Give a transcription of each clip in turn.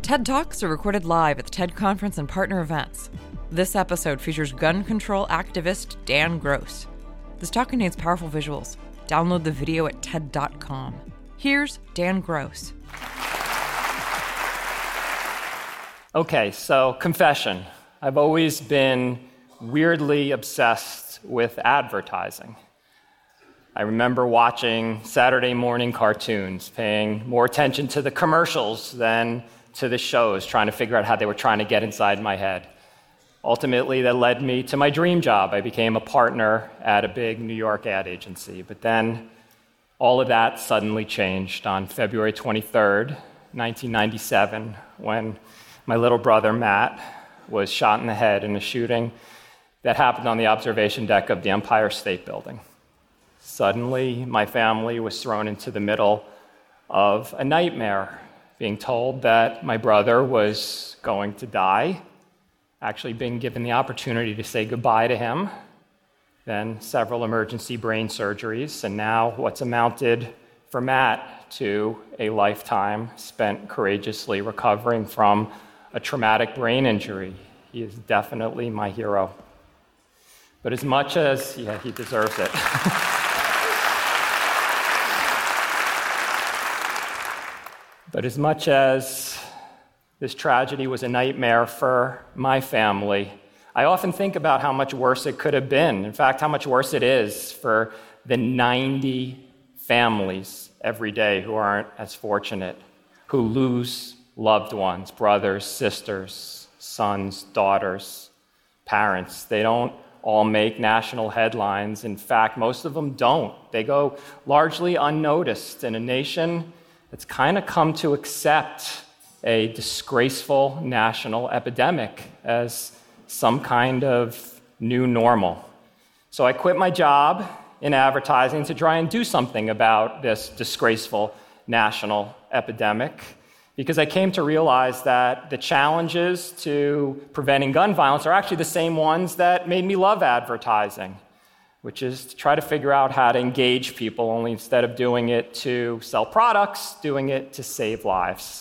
TED Talks are recorded live at the TED Conference and partner events. This episode features gun control activist Dan Gross. This talk contains powerful visuals. Download the video at TED.com. Here's Dan Gross. Okay, so confession. I've always been weirdly obsessed with advertising. I remember watching Saturday morning cartoons, paying more attention to the commercials than to the shows, trying to figure out how they were trying to get inside my head. Ultimately, that led me to my dream job. I became a partner at a big New York ad agency. But then all of that suddenly changed on February 23rd, 1997, when my little brother, Matt, was shot in the head in a shooting that happened on the observation deck of the Empire State Building. Suddenly, my family was thrown into the middle of a nightmare, being told that my brother was going to die, actually being given the opportunity to say goodbye to him, then several emergency brain surgeries, and now what's amounted for Matt to a lifetime spent courageously recovering from a traumatic brain injury. He is definitely my hero. But as much as, he deserves it. But as much as this tragedy was a nightmare for my family, I often think about how much worse it could have been. In fact, how much worse it is for the 90 families every day who aren't as fortunate, who lose loved ones, brothers, sisters, sons, daughters, parents. They don't all make national headlines. In fact, most of them don't. They go largely unnoticed in a nation that's kind of come to accept a disgraceful national epidemic as some kind of new normal. So I quit my job in advertising to try and do something about this disgraceful national epidemic, because I came to realize that the challenges to preventing gun violence are actually the same ones that made me love advertising, which is to try to figure out how to engage people, only instead of doing it to sell products, doing it to save lives.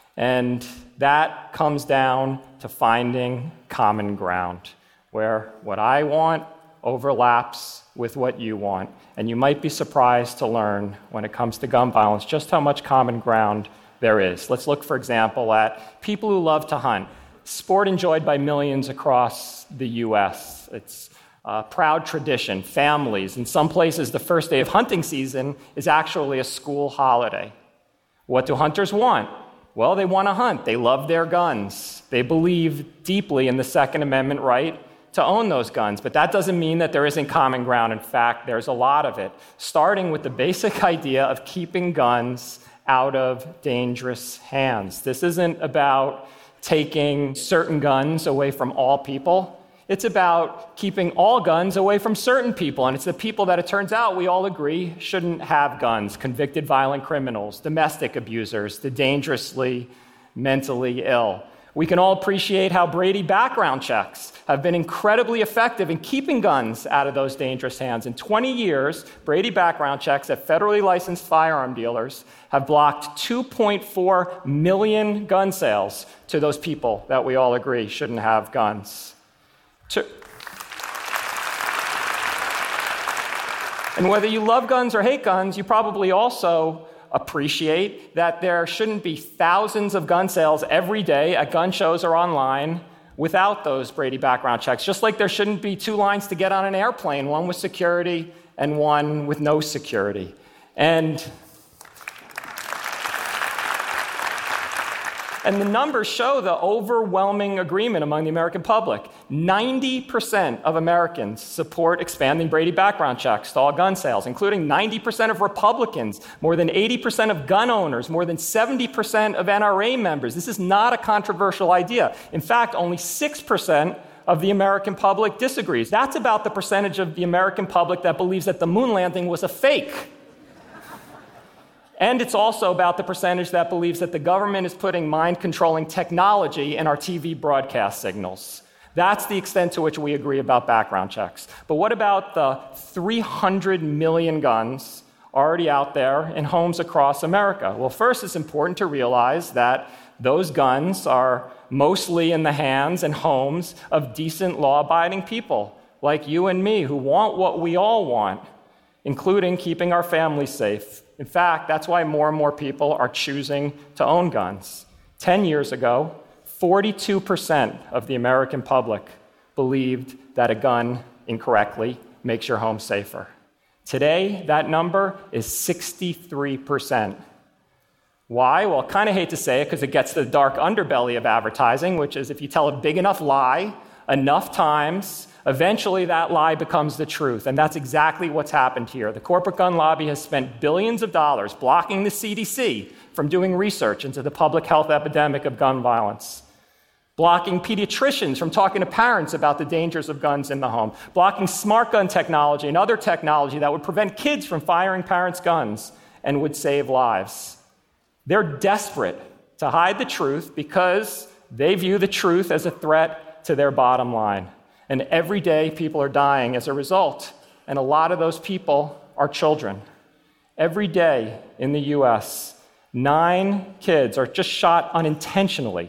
And that comes down to finding common ground, where what I want overlaps with what you want. And you might be surprised to learn, when it comes to gun violence, just how much common ground there is. Let's look, for example, at people who love to hunt, sport enjoyed by millions across the U.S. It's a proud tradition, families. In some places, the first day of hunting season is actually a school holiday. What do hunters want? Well, they want to hunt. They love their guns. They believe deeply in the Second Amendment right to own those guns. But that doesn't mean that there isn't common ground. In fact, there's a lot of it, starting with the basic idea of keeping guns out of dangerous hands. This isn't about taking certain guns away from all people. It's about keeping all guns away from certain people, and it's the people that it turns out we all agree shouldn't have guns: convicted violent criminals, domestic abusers, the dangerously mentally ill. We can all appreciate how Brady background checks have been incredibly effective in keeping guns out of those dangerous hands. In 20 years, Brady background checks at federally licensed firearm dealers have blocked 2.4 million gun sales to those people that we all agree shouldn't have guns. And whether you love guns or hate guns, you probably also appreciate that there shouldn't be thousands of gun sales every day at gun shows or online without those Brady background checks, just like there shouldn't be two lines to get on an airplane, one with security and one with no security. And the numbers show the overwhelming agreement among the American public. 90% of Americans support expanding Brady background checks to all gun sales, including 90% of Republicans, more than 80% of gun owners, more than 70% of NRA members. This is not a controversial idea. In fact, only 6% of the American public disagrees. That's about the percentage of the American public that believes that the moon landing was a fake. And it's also about the percentage that believes that the government is putting mind-controlling technology in our TV broadcast signals. That's the extent to which we agree about background checks. But what about the 300 million guns already out there in homes across America? Well, first, it's important to realize that those guns are mostly in the hands and homes of decent, law-abiding people like you and me who want what we all want, including keeping our families safe. In fact, that's why more and more people are choosing to own guns. 10 years ago, 42% of the American public believed that a gun incorrectly makes your home safer. Today, that number is 63%. Why? Well, I kind of hate to say it because it gets to the dark underbelly of advertising, which is if you tell a big enough lie enough times, eventually that lie becomes the truth. And that's exactly what's happened here. The corporate gun lobby has spent billions of dollars blocking the CDC from doing research into the public health epidemic of gun violence, blocking pediatricians from talking to parents about the dangers of guns in the home, blocking smart gun technology and other technology that would prevent kids from firing parents' guns and would save lives. They're desperate to hide the truth because they view the truth as a threat to their bottom line. And every day, people are dying as a result. And a lot of those people are children. Every day in the US, 9 kids are just shot unintentionally.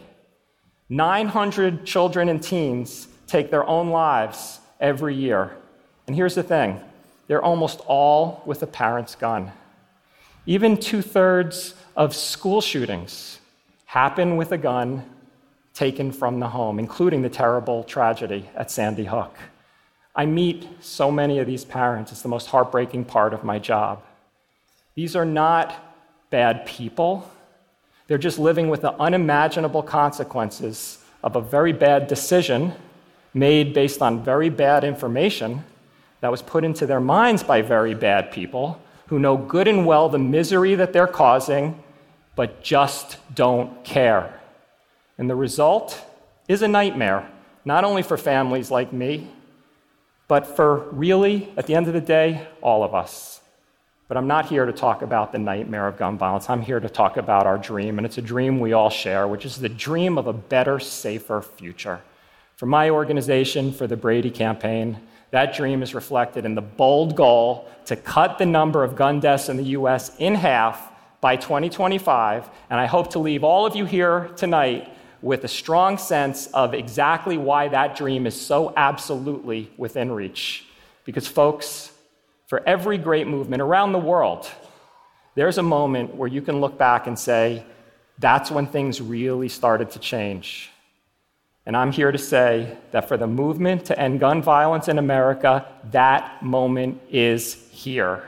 900 children and teens take their own lives every year. And here's the thing, they're almost all with a parent's gun. Even 2/3 of school shootings happen with a gun taken from the home, including the terrible tragedy at Sandy Hook. I meet so many of these parents. It's the most heartbreaking part of my job. These are not bad people. They're just living with the unimaginable consequences of a very bad decision made based on very bad information that was put into their minds by very bad people who know good and well the misery that they're causing, but just don't care. And the result is a nightmare, not only for families like me, but for really, at the end of the day, all of us. But I'm not here to talk about the nightmare of gun violence. I'm here to talk about our dream, and it's a dream we all share, which is the dream of a better, safer future. For my organization, for the Brady Campaign, that dream is reflected in the bold goal to cut the number of gun deaths in the US in half by 2025, and I hope to leave all of you here tonight with a strong sense of exactly why that dream is so absolutely within reach. Because folks, for every great movement around the world, there's a moment where you can look back and say, that's when things really started to change. And I'm here to say that for the movement to end gun violence in America, that moment is here.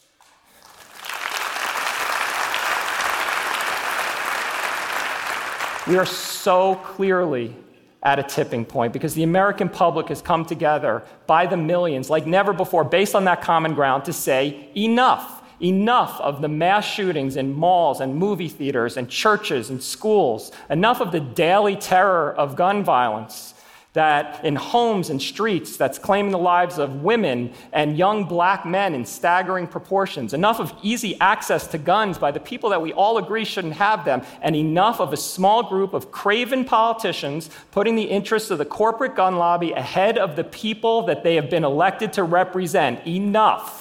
We are so clearly at a tipping point because the American public has come together by the millions like never before based on that common ground to say enough. Enough of the mass shootings in malls and movie theaters and churches and schools. Enough of the daily terror of gun violence that in homes and streets that's claiming the lives of women and young black men in staggering proportions. Enough of easy access to guns by the people that we all agree shouldn't have them. And enough of a small group of craven politicians putting the interests of the corporate gun lobby ahead of the people that they have been elected to represent. Enough.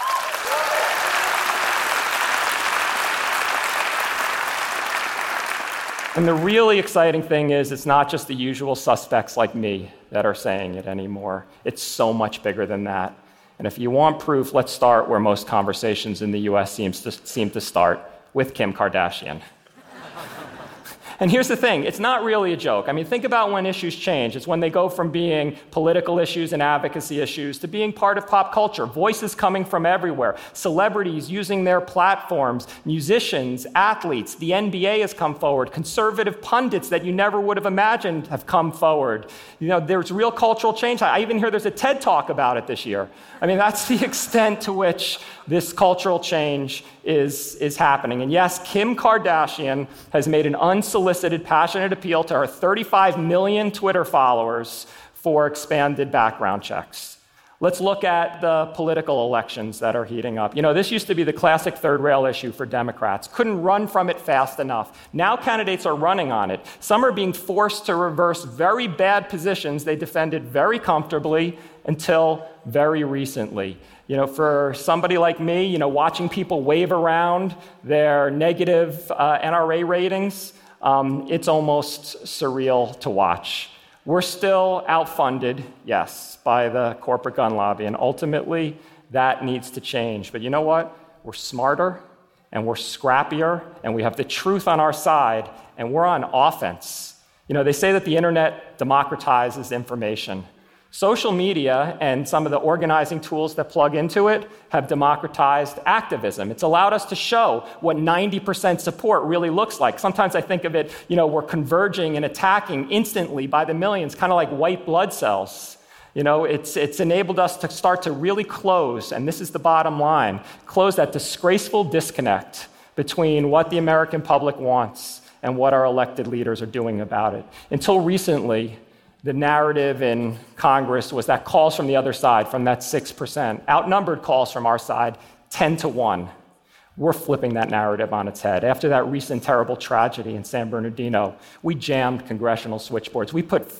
And the really exciting thing is it's not just the usual suspects like me that are saying it anymore. It's so much bigger than that. And if you want proof, let's start where most conversations in the US seem to start, with Kim Kardashian. And here's the thing, it's not really a joke. I mean, think about when issues change. It's when they go from being political issues and advocacy issues to being part of pop culture, voices coming from everywhere, celebrities using their platforms, musicians, athletes, the NBA has come forward, conservative pundits that you never would have imagined have come forward. You know, there's real cultural change. I even hear there's a TED Talk about it this year. I mean, that's the extent to which this cultural change is happening. And yes, Kim Kardashian has made an unsolicited, passionate appeal to her 35 million Twitter followers for expanded background checks. Let's look at the political elections that are heating up. You know, this used to be the classic third rail issue for Democrats. Couldn't run from it fast enough. Now candidates are running on it. Some are being forced to reverse very bad positions they defended very comfortably until very recently. You know, for somebody like me, you know, watching people wave around their negative NRA ratings It's almost surreal to watch. We're still outfunded, yes, by the corporate gun lobby, and ultimately that needs to change. But you know what? We're smarter, and we're scrappier, and we have the truth on our side, and we're on offense. You know, they say that the internet democratizes information. Social media and some of the organizing tools that plug into it have democratized activism. It's allowed us to show what 90% support really looks like. Sometimes I think of it, we're converging and attacking instantly by the millions, kind of like white blood cells. It's enabled us to start to really close, and this is the bottom line, close that disgraceful disconnect between what the American public wants and what our elected leaders are doing about it. Until recently, the narrative in Congress was that calls from the other side, from that 6%, outnumbered calls from our side 10-1. We're flipping that narrative on its head. After that recent terrible tragedy in San Bernardino, we jammed congressional switchboards. We put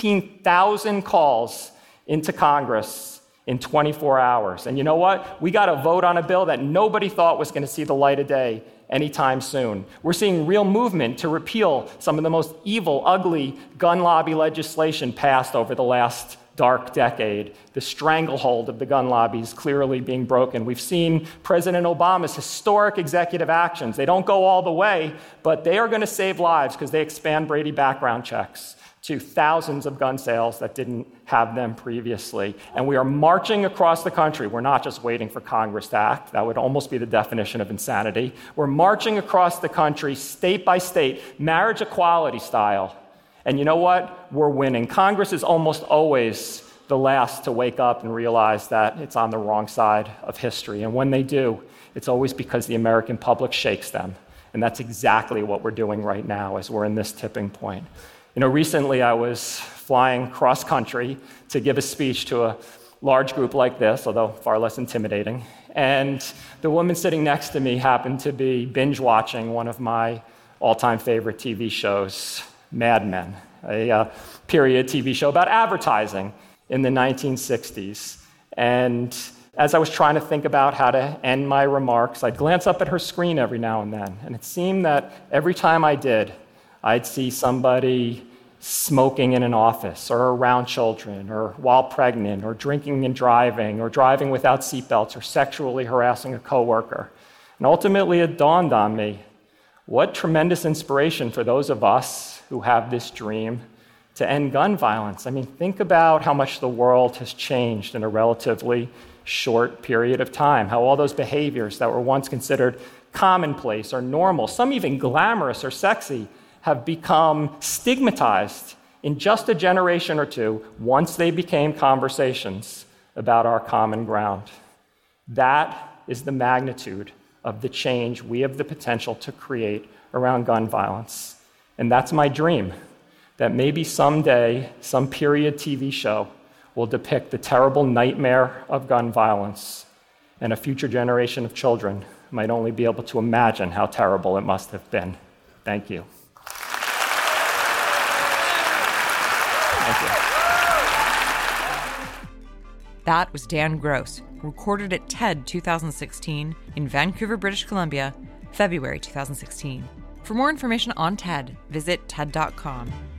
15,000 calls into Congress in 24 hours. And you know what? We got a vote on a bill that nobody thought was going to see the light of day anytime soon. We're seeing real movement to repeal some of the most evil, ugly gun lobby legislation passed over the last dark decade. The stranglehold of the gun lobby is clearly being broken. We've seen President Obama's historic executive actions. They don't go all the way, but they are going to save lives because they expand Brady background checks to thousands of gun sales that didn't have them previously. And we are marching across the country. We're not just waiting for Congress to act. That would almost be the definition of insanity. We're marching across the country, state by state, marriage equality style. And you know what? We're winning. Congress is almost always the last to wake up and realize that it's on the wrong side of history. And when they do, it's always because the American public shakes them. And that's exactly what we're doing right now as we're in this tipping point. Recently I was flying cross-country to give a speech to a large group like this, although far less intimidating. And the woman sitting next to me happened to be binge-watching one of my all-time favorite TV shows, Mad Men, a period TV show about advertising in the 1960s. And as I was trying to think about how to end my remarks, I'd glance up at her screen every now and then. And it seemed that every time I did, I'd see somebody smoking in an office or around children or while pregnant or drinking and driving or driving without seatbelts or sexually harassing a coworker. And ultimately it dawned on me, what tremendous inspiration for those of us who have this dream to end gun violence. I mean, think about how much the world has changed in a relatively short period of time, how all those behaviors that were once considered commonplace or normal, some even glamorous or sexy, have become stigmatized in just a generation or two once they became conversations about our common ground. That is the magnitude of the change we have the potential to create around gun violence. And that's my dream, that maybe someday some period TV show will depict the terrible nightmare of gun violence, and a future generation of children might only be able to imagine how terrible it must have been. Thank you. That was Dan Gross, recorded at TED 2016 in Vancouver, British Columbia, February 2016. For more information on TED, visit TED.com.